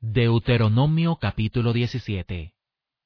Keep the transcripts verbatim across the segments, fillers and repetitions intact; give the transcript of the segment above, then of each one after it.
Deuteronomio capítulo diecisiete.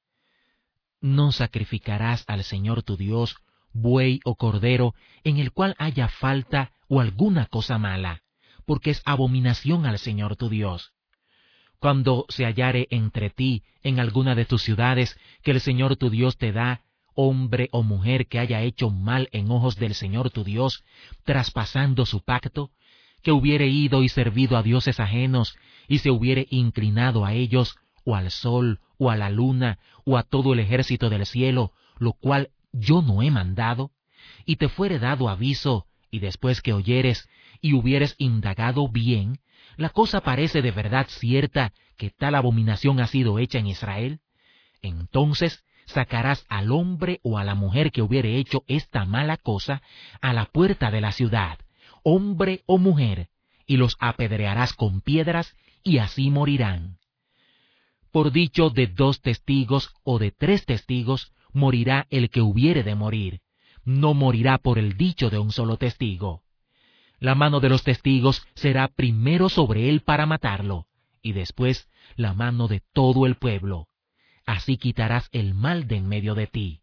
No sacrificarás al Señor tu Dios buey o cordero en el cual haya falta o alguna cosa mala, porque es abominación al Señor tu Dios. Cuando se hallare entre ti en alguna de tus ciudades que el Señor tu Dios te da, hombre o mujer que haya hecho mal en ojos del Señor tu Dios, traspasando su pacto, que hubiere ido y servido a dioses ajenos, y se hubiere inclinado a ellos, o al sol, o a la luna, o a todo el ejército del cielo, lo cual yo no he mandado, y te fuere dado aviso, y después que oyeres, y hubieres indagado bien, la cosa parece de verdad cierta que tal abominación ha sido hecha en Israel, entonces sacarás al hombre o a la mujer que hubiere hecho esta mala cosa a la puerta de la ciudad, hombre o mujer, y los apedrearás con piedras, y así morirán. Por dicho de dos testigos o de tres testigos, morirá el que hubiere de morir, no morirá por el dicho de un solo testigo. La mano de los testigos será primero sobre él para matarlo, y después la mano de todo el pueblo. Así quitarás el mal de en medio de ti.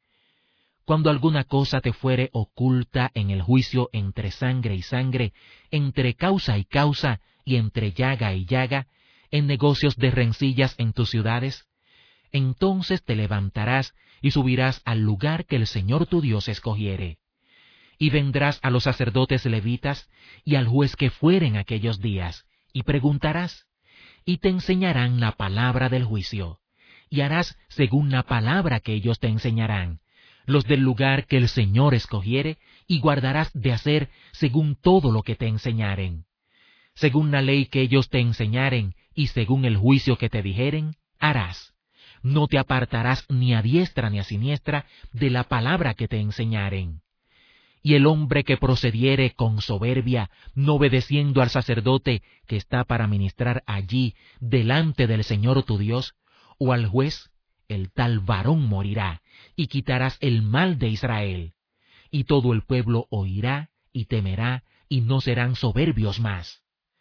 Cuando alguna cosa te fuere oculta en el juicio entre sangre y sangre, entre causa y causa, y entre llaga y llaga, en negocios de rencillas en tus ciudades, entonces te levantarás y subirás al lugar que el Señor tu Dios escogiere. Y vendrás a los sacerdotes levitas y al juez que fuere en aquellos días, y preguntarás, y te enseñarán la palabra del juicio, y harás según la palabra que ellos te enseñarán, los del lugar que el Señor escogiere, y guardarás de hacer según todo lo que te enseñaren. Según la ley que ellos te enseñaren, y según el juicio que te dijeren, harás. No te apartarás ni a diestra ni a siniestra de la palabra que te enseñaren. Y el hombre que procediere con soberbia, no obedeciendo al sacerdote que está para ministrar allí delante del Señor tu Dios, o al juez, el tal varón morirá, y quitarás el mal de Israel. Y todo el pueblo oirá y temerá, y no serán soberbios más.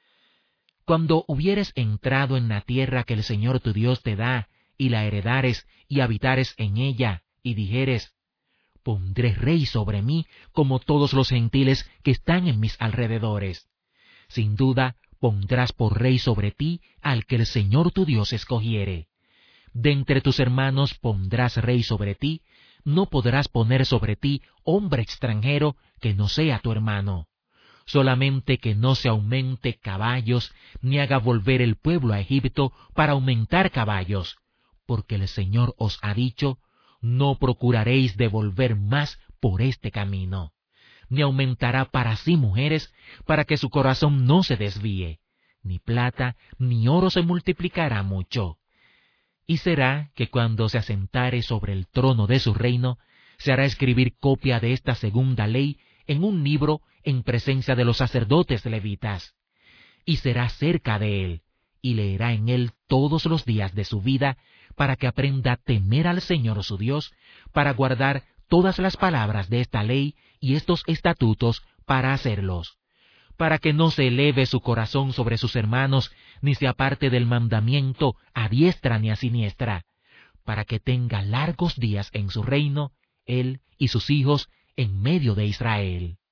Cuando hubieres entrado en la tierra que el Señor tu Dios te da, y la heredares y habitares en ella, y dijeres, pondré rey sobre mí como todos los gentiles que están en mis alrededores. Sin duda pondrás por rey sobre ti al que el Señor tu Dios escogiere. De entre tus hermanos pondrás rey sobre ti, no podrás poner sobre ti hombre extranjero que no sea tu hermano. Solamente que no se aumente caballos, ni haga volver el pueblo a Egipto para aumentar caballos, porque el Señor os ha dicho, no procuraréis devolver más por este camino, ni aumentará para sí mujeres, para que su corazón no se desvíe, ni plata ni oro se multiplicará mucho. Y será que cuando se asentare sobre el trono de su reino, se hará escribir copia de esta segunda ley en un libro en presencia de los sacerdotes levitas, y será cerca de él, y leerá en él todos los días de su vida, para que aprenda a temer al Señor su Dios, para guardar todas las palabras de esta ley y estos estatutos para hacerlos, para que no se eleve su corazón sobre sus hermanos, ni se aparte del mandamiento a diestra ni a siniestra, para que tenga largos días en su reino, él y sus hijos en medio de Israel.